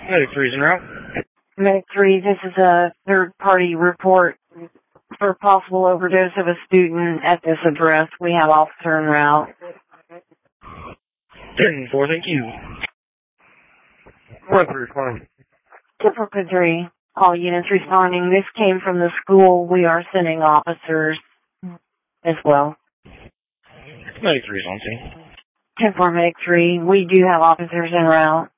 Medic 3's en route. Medic 3, this is a third-party report for possible overdose of a student at this address. We have officer en route. 10-4, thank you. 4-3, responding. 10-3, all units responding. This came from the school. We are sending officers as well. Medic 3's on scene. 10-4, Medic 3, we do have officers en route.